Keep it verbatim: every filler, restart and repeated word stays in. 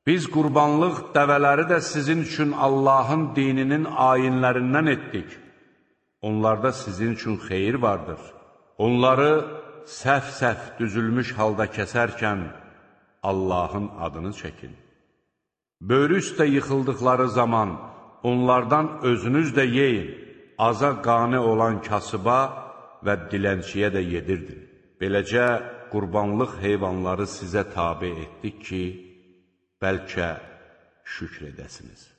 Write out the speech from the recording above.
Biz qurbanlıq dəvələri də sizin üçün Allahın dininin ayinlərindən etdik. Onlarda sizin üçün xeyir vardır. Onları səhv-səhv düzülmüş halda kəsərkən Allahın adını çəkin. Böyrü üstə yıxıldıqları zaman onlardan özünüz də yeyin. Aza qane olan kasıba və dilənçiyə də yedirdin. Beləcə, qurbanlıq heyvanları sizə tabe etdik ki, bəlkə şükr edəsiniz.